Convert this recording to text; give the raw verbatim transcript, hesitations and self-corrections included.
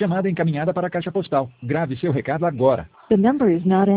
Chamada encaminhada para a caixa postal. Grave seu recado agora. The number is not